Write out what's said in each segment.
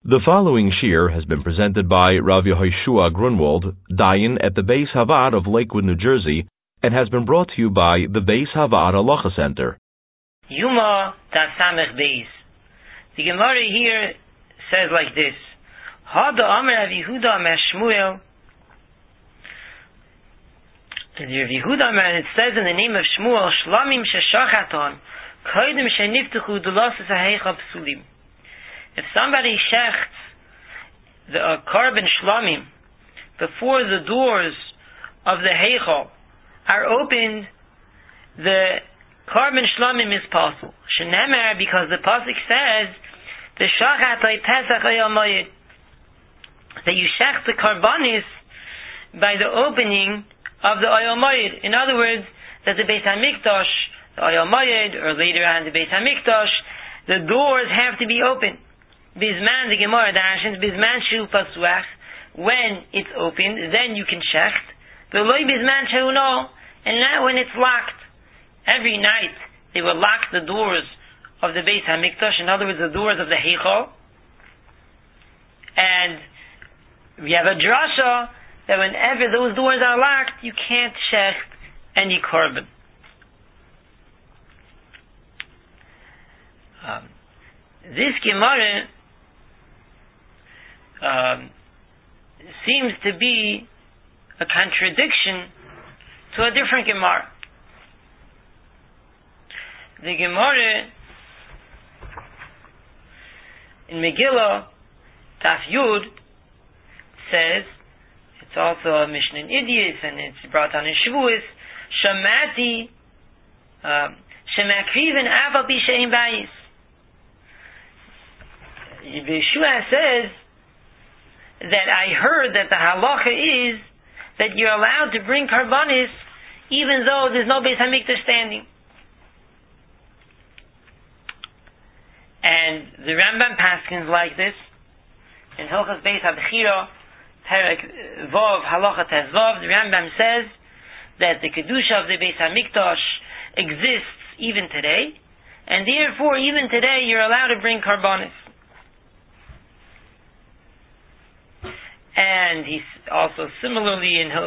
The following shir has been presented by Rav Yehoshua Grunwald, Dayan at the Beis Havad of Lakewood, New Jersey, and has been brought to you by the Beis Havad Halacha Center. Yuma Tasamech Beis. The Gemara here says like this: Hada Amar Rav Yehuda Amar Shmuel. Rav Yehuda Amar, it says in the name of Shmuel, Shlamim Sheshachaton, Kodim Sheniftuchu Dulasas Ha'Heicha Psulim. If somebody shechts the carbon shlamim before the doors of the heichal are opened, the carbon shlamim is possible. Shenemar, because the pasuk says, the shachatay pesach hayamayit, that you shecht the carbonis by the opening of the hayamayit. In other words, that the Beis Hamikdash, the hayamayit, or later on the Beis Hamikdash, the doors have to be open. Bizman, the Gemara dashens, Bizman shu pasuach, when it's open, then you can shecht. V'loi bizman shu no, and not when it's locked. Every night they will lock the doors of the Beis Hamikdash, in other words, the doors of the Heichal. And we have a drasha that whenever those doors are locked, you can't shecht any korban. This Gemara seems to be a contradiction to a different Gemara. The Gemara in Megillah, Taf Yud, says, it's also a Mishnah in Idias, and it's brought on in Shavuos, Shamati, Shemakriven Aval Bishaim Bayis. Yeshua says that I heard that the halacha is that you're allowed to bring karbanis even though there's no Beis Hamikdash standing. And the Rambam paskins like this in Hilchos Beis Habchira, Perek Vov, Halacha Tes Vov. The Rambam says that the kedusha of the Beis Hamikdash exists even today, and therefore even today you're allowed to bring karbanis. And he's also similarly in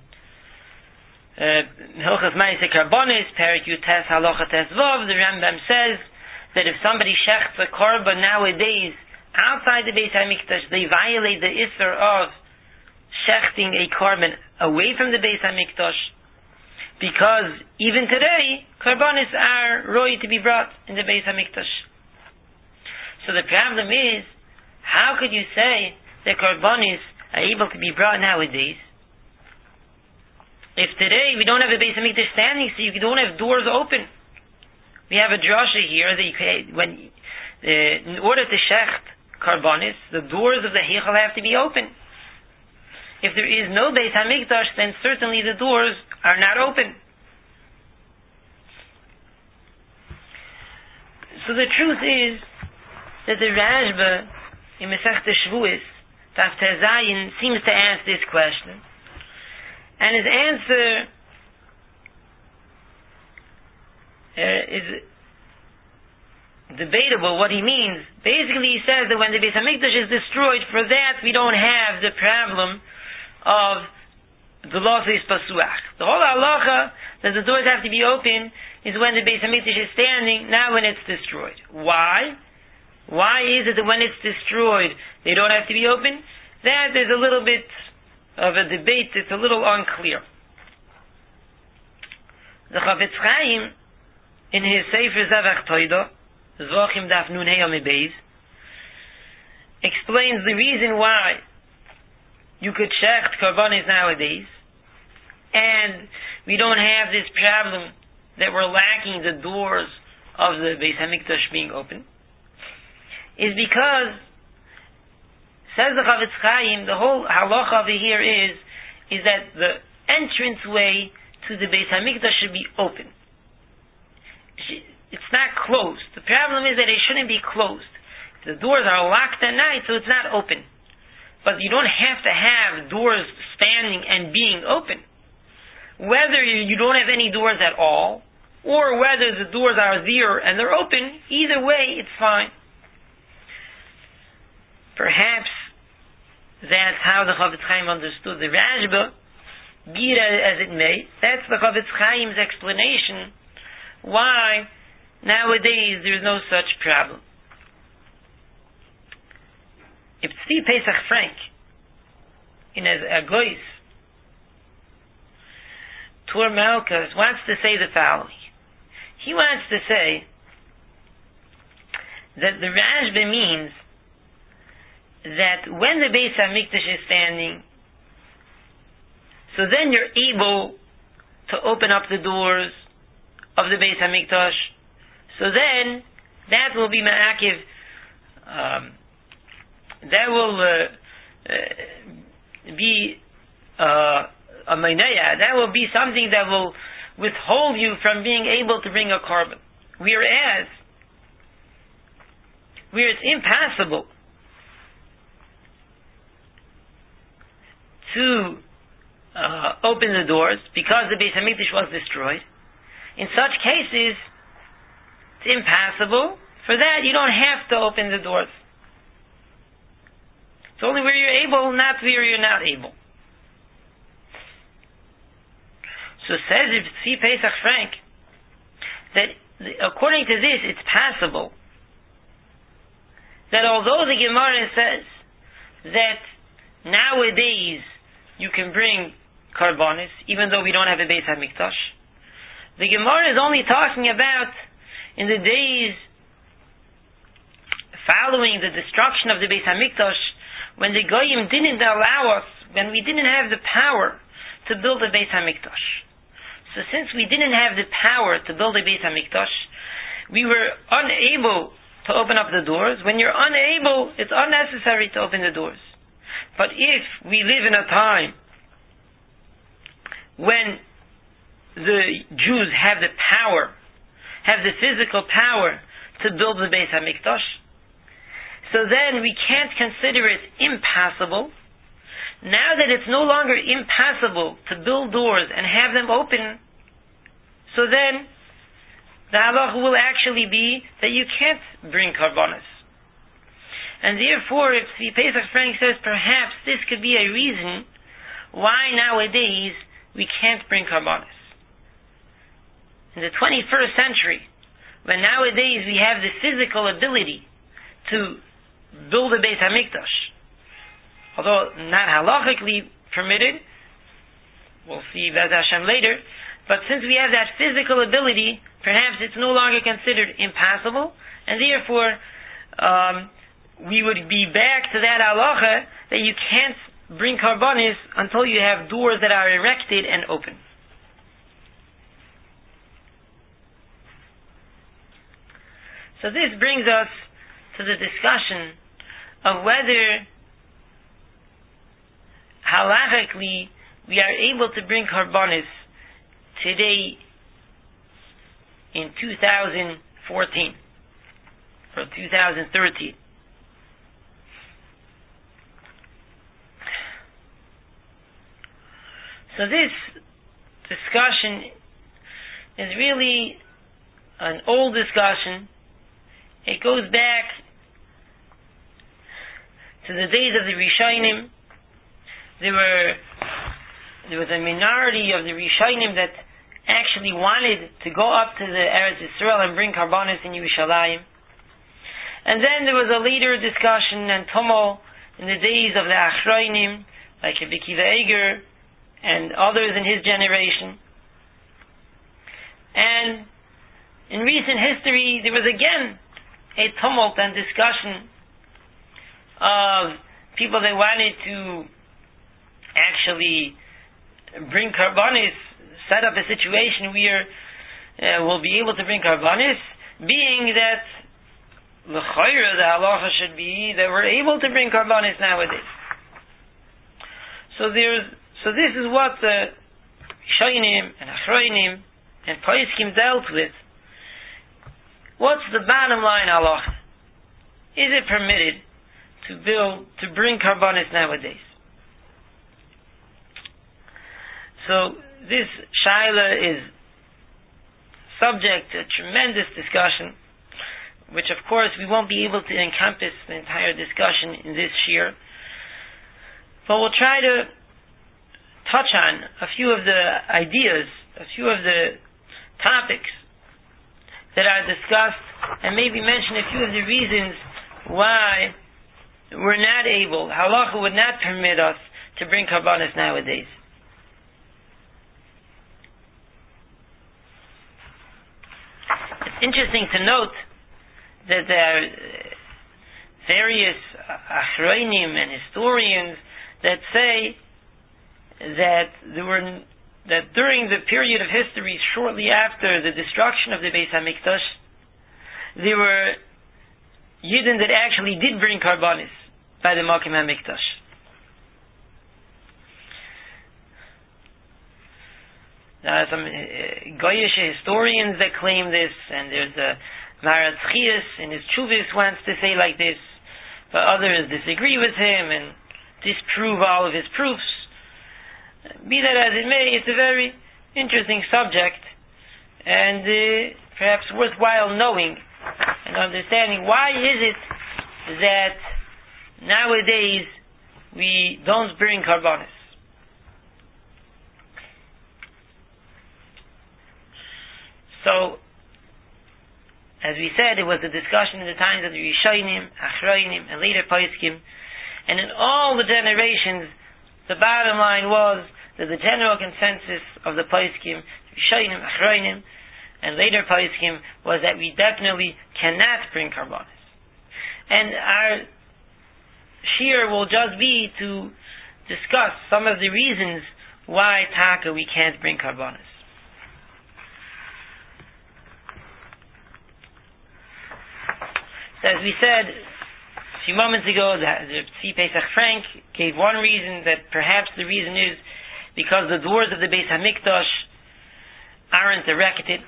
Hilchos Ma'aseh Karbonis, Perek Yutes Halacha Tes Vov, the Rambam says that if somebody shechts a korban nowadays outside the Beis Hamikdash, they violate the isser of shechting a korban away from the Beis Hamikdash, because even today korbanis are roy to be brought in the Beis Hamikdash. So the problem is, how could you say that korbanis are able to be brought nowadays if today we don't have a Beis Hamikdash standing, so you don't have doors open? We have a drasha here that you can, in order to shecht karbonis, the doors of the heichal have to be open. If there is no Beis Hamikdash, then certainly the doors are not open. So the truth is that the Rashba in Masechta Shavuos Taf Tezayin seems to ask this question, and his answer is debatable what he means. Basically, he says that when the Beis Hamikdash is destroyed, for that we don't have the problem of the losses pasuach. The whole halacha that the doors have to be open is when the Beis Hamikdash is standing, not when it's destroyed. Why? Why is it that when it's destroyed they don't have to be open? That is a little bit of a debate. It's a little unclear. The Chavetz Chaim, in his Sefer Zavach Toida, Zochim Daf Nun Hey Amid Beis, explains the reason why you could shecht karbanis nowadays, and we don't have this problem that we're lacking the doors of the Beis Hamikdash being open, is because, says the Chavetz Chaim, the whole halacha over here is that the entrance way to the Beis Hamikdash should be open. It's not closed. The problem is that it shouldn't be closed. The doors are locked at night, so it's not open. But you don't have to have doors standing and being open. Whether you don't have any doors at all, or whether the doors are there and they're open, either way, it's fine. Perhaps that's how the Chofetz Chaim understood the Rashba. Be it as it may, that's the Chofetz Chaim's explanation why nowadays there is no such problem. If Tzvi Pesach Frank in a Gois Tur Malkus wants to say the following. He wants to say that the Rashba means that when the Beis HaMikdash is standing, so then you're able to open up the doors of the Beis HaMikdash. So then that will be ma'akiv. That will be a mainaya. That will be something that will withhold you from being able to bring a carbon. Whereas where it's impossible to open the doors because the Beis HaMikdash was destroyed, in such cases it's impossible. For that you don't have to open the doors. It's only where you're able, not where you're not able. So says if Tzvi Pesach Frank that according to this it's possible that although the Gemara says that nowadays you can bring karbonis even though we don't have a Beis HaMikdash, the Gemara is only talking about in the days following the destruction of the Beis HaMikdash, when the Goyim didn't allow us, when we didn't have the power to build a Beis HaMikdash. So since we didn't have the power to build a Beis HaMikdash, we were unable to open up the doors. When you're unable, it's unnecessary to open the doors. But if we live in a time when the Jews have the power, have the physical power to build the Beis HaMikdash, so then we can't consider it impossible. Now that it's no longer impossible to build doors and have them open, so then the halacha will actually be that you can't bring karbonos. And therefore, if the Pesach Frank says perhaps this could be a reason why nowadays we can't bring karbonos. In the 21st century, when nowadays we have the physical ability to build a Beis HaMikdash, although not halachically permitted, we'll see Bez Hashem later, but since we have that physical ability, perhaps it's no longer considered impossible, and therefore we would be back to that halacha that you can't bring karbonis until you have doors that are erected and open. So this brings us to the discussion of whether halachically we are able to bring karbonis today in 2014 or 2013. So this discussion is really an old discussion. It goes back to the days of the Rishonim. There was a minority of the Rishonim that actually wanted to go up to the Eretz Yisrael and bring karbonis in Yerushalayim. And then there was a later discussion and tumult in the days of the Achronim, like Rabbi Akiva Eiger and others in his generation. And in recent history, there was again a tumult and discussion of people that wanted to actually bring karbonis, set up a situation where we'll be able to bring karbonis, being that l'chayra, the halacha should be that we're able to bring karbonis nowadays. So this is what the Shainim and Achroinim and Paiskim dealt with. What's the bottom line halacha? Is it permitted to bring karbonis nowadays? So this shaila is subject to tremendous discussion. which of course we won't be able to encompass the entire discussion in this shiur, but we'll try to touch on a few of the ideas, a few of the topics that are discussed, and maybe mention a few of the reasons why we're not able, halacha would not permit us to bring karbanos nowadays. It's interesting to note that there are various achronim and historians that say that during the period of history shortly after the destruction of the Beis HaMikdash, there were Yidden that actually did bring karbanis by the Makom HaMikdash. There are some Goyish historians that claim this, and there's a Maharatz Chias in his Chuvis wants to say like this, but others disagree with him and disprove all of his proofs. Be that as it may, it's a very interesting subject, and perhaps worthwhile knowing and understanding why is it that nowadays we don't bring karbanis. So, as we said, it was a discussion in the times of the Rishonim, Achronim, and later Poskim, and in all the generations, the bottom line was that the general consensus of the Poskim, Rishonim, Achronim, and later Poskim, was that we definitely cannot bring karbanis. And our shiur will just be to discuss some of the reasons why taka we can't bring karbanis. So as we said a few moments ago, the Tzvi Pesach Frank gave one reason, that perhaps the reason is because the doors of the Beis HaMikdash aren't erected.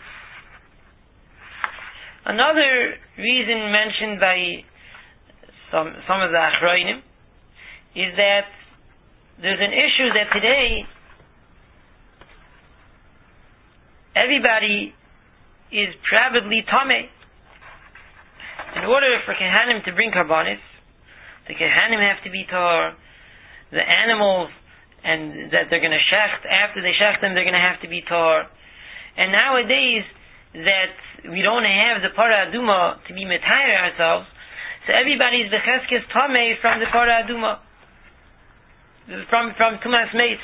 Another reason mentioned by some of the Achronim is that there's an issue that today everybody is probably tameh. In order for Kehanim to bring karbanis, the Kehanim have to be tar, the animals and that they're going to shecht, after they shecht them, they're going to have to be tar. And nowadays, that we don't have the Parah Aduma to be metayer ourselves, so everybody's becheskes tameh from the Parah Aduma, from Tumas Meis.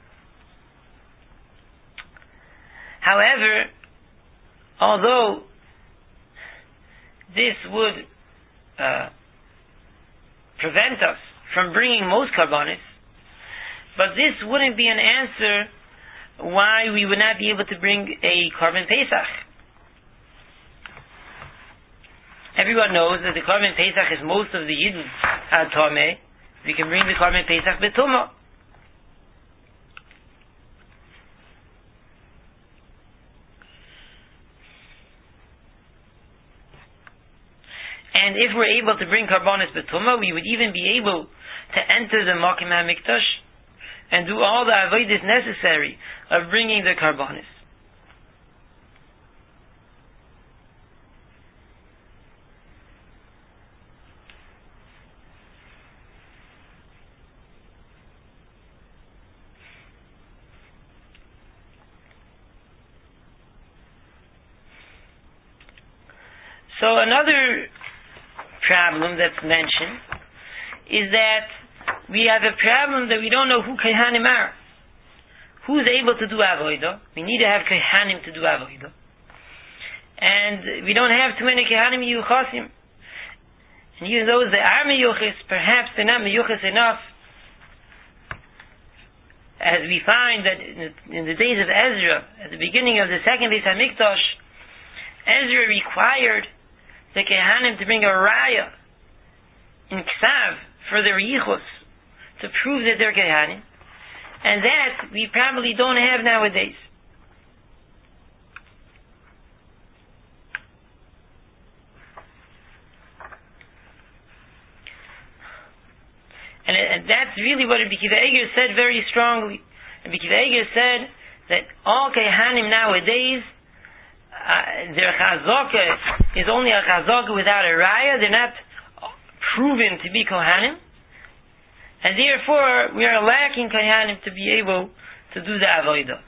However, although this would prevent us from bringing most karbanis, but this wouldn't be an answer why we would not be able to bring a Korban Pesach. Everyone knows that the Korban Pesach is most of the Yidden ad Tameh. We can bring the Korban Pesach betumah. And if we're able to bring karbanis betumah, we would even be able to enter the Makom HaMikdash and do all the avodas necessary of bringing the karbanis. So another problem that's mentioned is that we have a problem that we don't know who Kehanim are. Who's able to do avodah? We need to have Kehanim to do avodah. And we don't have too many Kehanim Yuchasim. And even those that are Meyuchis, perhaps they're not Meyuchis enough. As we find that in the days of Ezra, at the beginning of the second Beis HaMikdash, Ezra required the Kehanim to bring a raya in Ksav for their yichus to prove that they're Kehanim, and that we probably don't have nowadays. And that's really what Rabbi Akiva Eiger said very strongly. Rabbi Akiva Eiger said that all Kehanim nowadays their chazaka is only a chazaka without a raya. They're not proven to be kohanim, and therefore we are lacking kohanim to be able to do the avodah.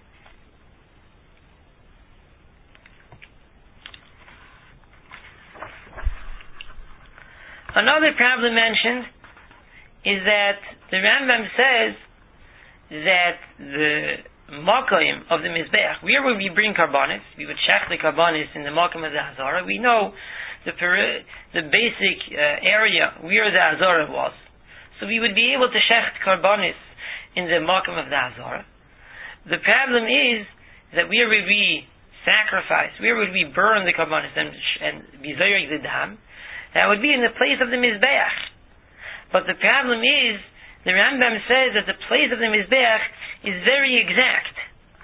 Another problem mentioned is that the Rambam says that the makom of the mizbeach, where would we bring karbanis? We would shech the karbanis in the makom of the hazara. We know the basic area where the hazara was, so we would be able to shech karbanis in the makom of the hazara. The problem is that where would we sacrifice? Where would we burn the karbanis and be zoyek the dam? That would be in the place of the mizbeach. But the problem is, the Rambam says that the place of the mizbeach is very exact.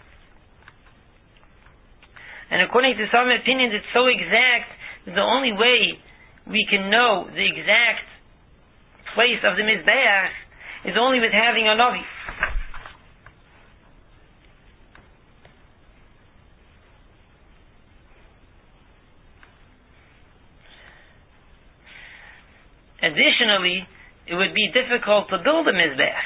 And according to some opinions, it's so exact that the only way we can know the exact place of the mizbeach is only with having a navi. Additionally, it would be difficult to build a mizbeach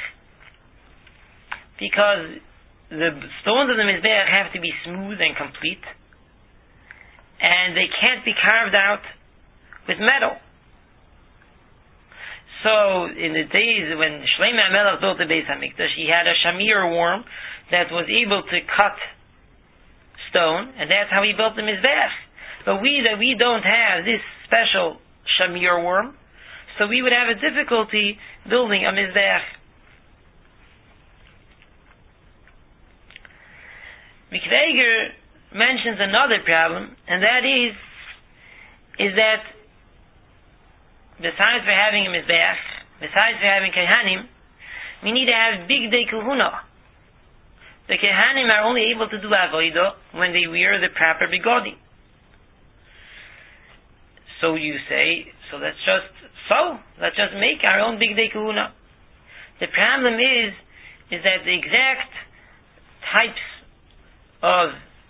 because the stones of the mizbeach have to be smooth and complete, and they can't be carved out with metal. So, in the days when Shlomo HaMelech built the Beis HaMikdash, he had a shamir worm that was able to cut stone, and that's how he built the mizbeach. But we don't have this special shamir worm, so we would have a difficulty building a mizbeach. Mikveh Eiger mentions another problem, and that is that besides for having a mizbeach, besides for having kehanim, we need to have bigdei kahuna. The kehanim are only able to do avodah when they wear the proper begodim. So you say, let's just make our own bigdei kahuna. The problem is that the exact types of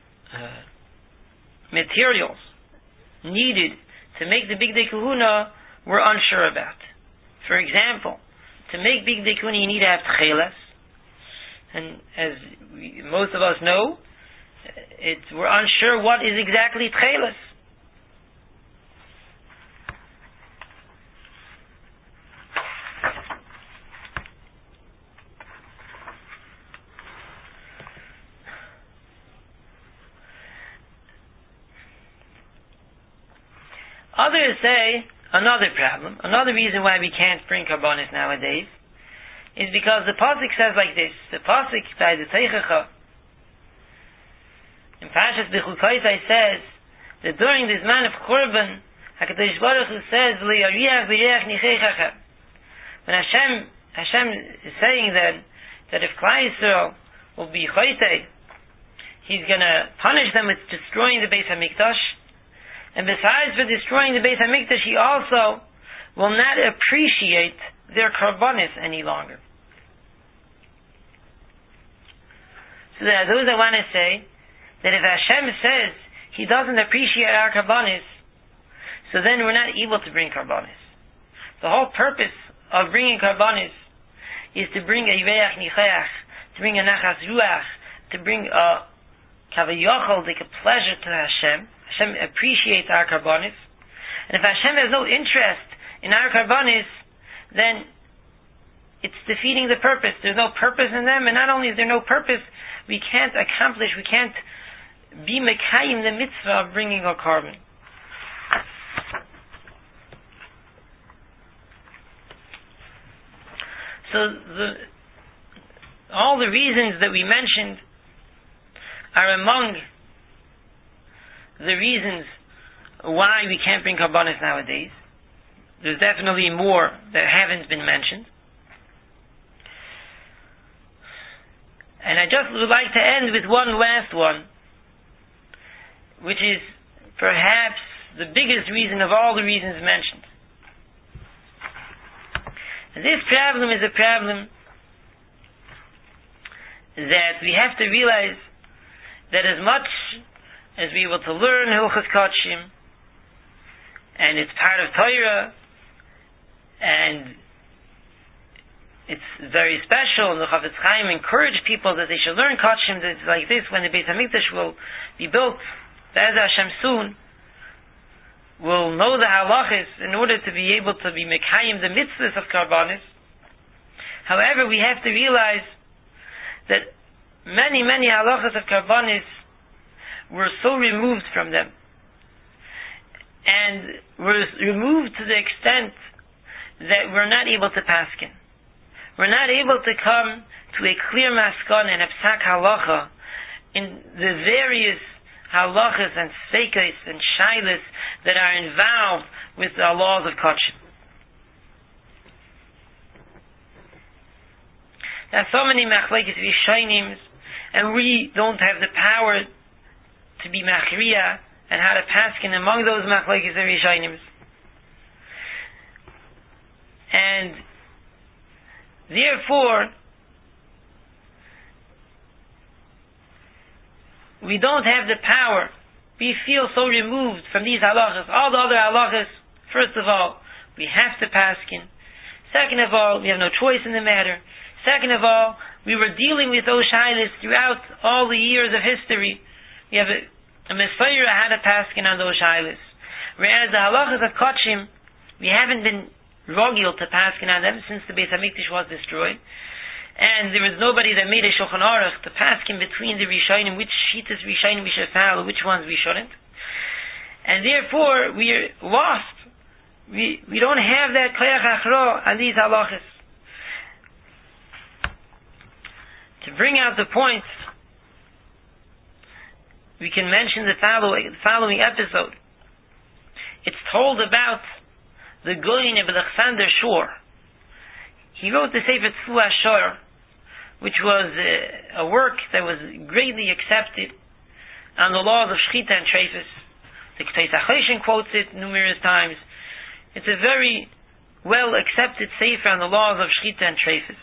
materials needed to make the bigdei kahuna we're unsure about. For example, to make bigdei kahuna you need to have tcheles, and as most of us know, we're unsure what is exactly tcheles. Others say another problem, another reason why we can't bring karbanis nowadays, is because the pasuk says like this. The pasuk by the Teichacha in Parshas Bechukosai says that during this man of Korban, HaKadosh Baruch Hu says, "Li'ariach b'reach nicheichachem." When Hashem is saying that if Klal Yisrael will be choitei, He's going to punish them with destroying the Beis HaMikdash. And besides for destroying the Beis HaMikdash, He also will not appreciate their karbanis any longer. So there are those that want to say that if Hashem says He doesn't appreciate our karbanis, so then we're not able to bring karbanis. The whole purpose of bringing karbanis is to bring a yireach nicheach, to bring a nachas ruach, to bring a kavayachol, like a pleasure to Hashem. Hashem appreciates our karbanis, and if Hashem has no interest in our karbanis, then it's defeating the purpose. There's no purpose in them, and not only is there no purpose, we can't be mekayim the mitzvah of bringing a karban. So all the reasons that we mentioned are among the reasons why we can't bring karbanis nowadays. There's definitely more that haven't been mentioned. And I just would like to end with one last one, which is perhaps the biggest reason of all the reasons mentioned. This problem is a problem that we have to realize that as much as we able to learn Hilchos Kodshim, and it's part of Torah, and it's very special. The Chafetz Chaim encouraged people that they should learn Kodshim. It's like this: when the Beis Hamikdash will be built, Be'ez Hashem soon, we'll know the halachas in order to be able to be mekayim the mitzvahs of Karbanis. However, we have to realize that many halachas of Karbanis were so removed from them, and were removed to the extent that we're not able to paskin. We're not able to come to a clear maskon and a psak halacha in the various halachas and sekos and shailas that are involved with the laws of Kodshim. There are so many machlekes rishonim, and we don't have the power to be machriya and how to paskin among those machlekes and rishonim. And therefore, we don't have the power. We feel so removed from these halachas. All the other halachas, first of all, we have to paskin. Second of all, we have no choice in the matter. Second of all, we were dealing with those shaylas throughout all the years of history. We have a Messiah had a paskin on those shaylas. Whereas the halachas of Kodshim, we haven't been rogil to paskin on them since the Beis Hamikdash was destroyed. And there was nobody that made a Shulchan Aruch to paskin between the Rishonim, which shitas Rishonim we should follow, which ones we shouldn't. And therefore, we are lost. We don't have that koyach achro on these halachas. To bring out the points, we can mention the following episode. It's told about the Goyin of Alexander Shor. He wrote the Sefer Tzfua Shor, which was a work that was greatly accepted on the laws of Shchita and Treifus. The Ketei Sachoshen quotes it numerous times. It's a very well accepted Sefer on the laws of Shchita and Treifus.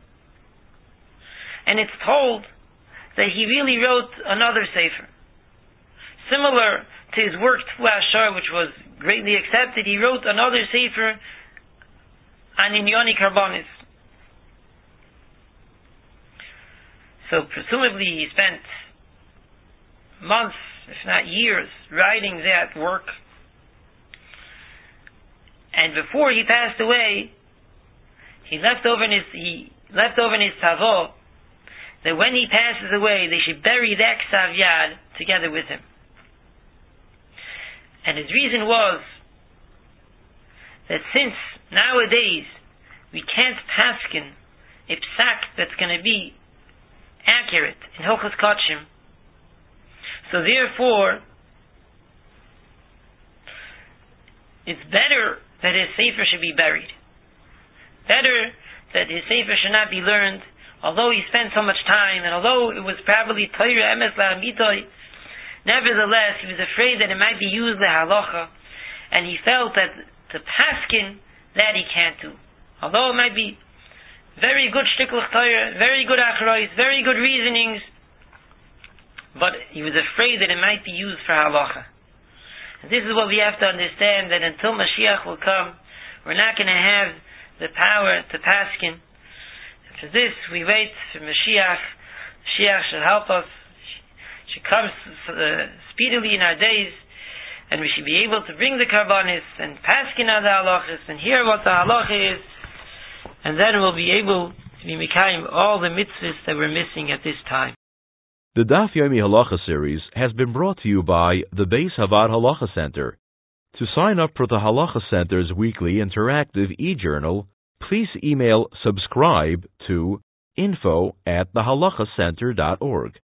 And it's told that he really wrote another Sefer. Similar to his work Tzfua Shor, which was greatly accepted, he wrote another Sefer on Inyoni Karbanis. So presumably he spent months, if not years, writing that work. And before he passed away, he left over in his tavo that when he passes away, they should bury that Ksav Yad together with him. And his reason was that since nowadays we can't paskin a psak that's going to be accurate in Hilchos Kodshim, so therefore it's better that his sefer should be buried. Better that his sefer should not be learned, although he spent so much time, and although it was probably Torah Emes La'amitoy, nevertheless he was afraid that it might be used le'halacha, and he felt that to paskin, that he can't do. Although it might be very good shtiklach Torah, very good achrois, very good reasonings, but he was afraid that it might be used for halacha. And this is what we have to understand, that until Mashiach will come, we're not going to have the power to paskin. And for this, we wait for Mashiach. Mashiach should help us. Should come speedily in our days, and we should be able to bring the karbanis and paskin on the halachas and hear what the halacha is, and then we'll be able to be mekayim all the mitzvahs that we're missing at this time. The Daf Yomi Halacha series has been brought to you by the Beis Havad Halacha Center. To sign up for the Halacha Center's weekly interactive e-journal, please email subscribe to info@thehalachacenter.org.